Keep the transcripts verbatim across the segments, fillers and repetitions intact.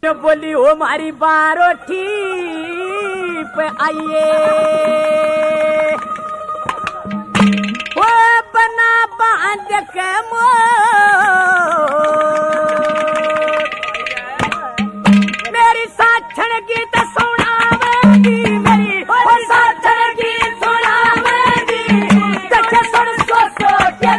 बोली ओ मारी बारोठी पे आइए ओ बना बांध के मोर मेरी साक्षण गीत सुनावेगी मेरी ओ साक्षण गीत सुनावेगी देखे सुन सो सो के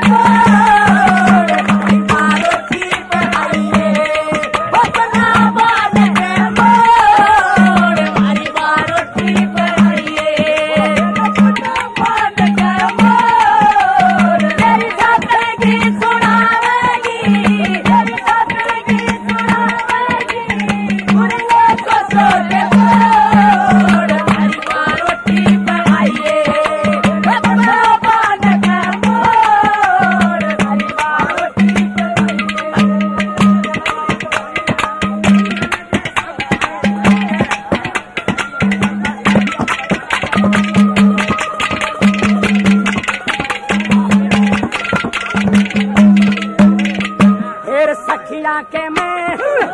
के में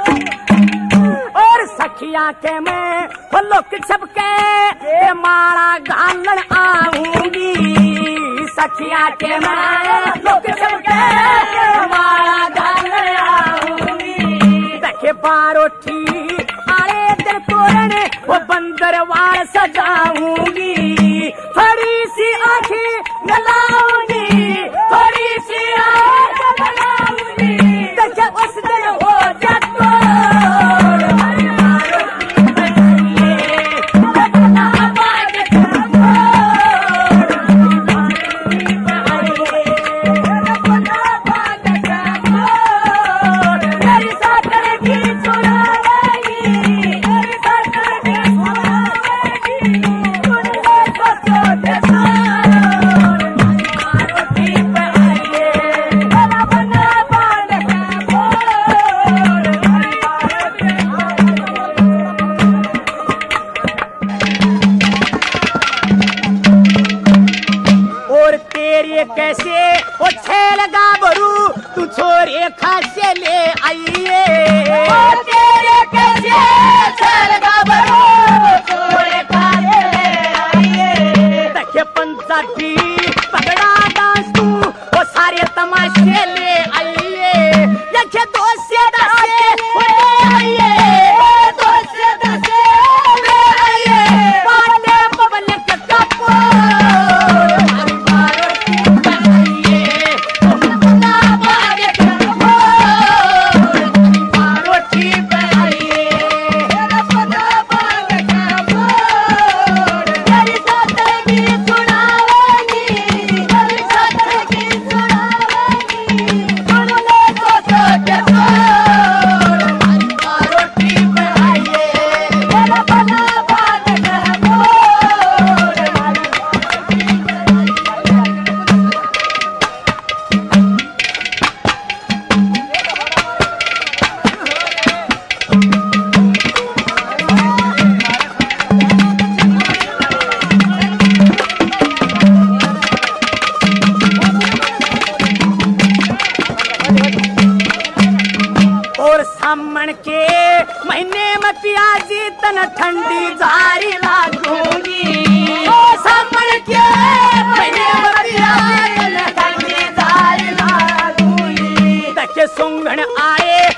और सखिया के में फलोक छपके माला गालन आऊंगी सखिया के में लोक छपके माला गालन आऊंगी देखे बारोठी आए दिन तोरण वो बंदरवार सजाऊंगी थोड़ी सी आंखें गलाऊंगी थोड़ी सी आंखें गलाऊंगी देखे उस दिन हो जातो कैसे ओ छेल गाभरू तू छोरे खासे ले आइए ओ तेरे कैसे छेल गाभरू छोरे खासे ले आइए देखे पंचाटी पगड़ा डांस तू ओ सारे तमाशे ले आइए देखे दो से दसे ले आइए दो से दसे ले आइए पाटे पवन के कपो सामन के महीने में प्याजी तन ठंडी जारी लागूंगी सामन के महीने में प्याजी तन ठंडी जारी लागूंगी देखे सुंगन आए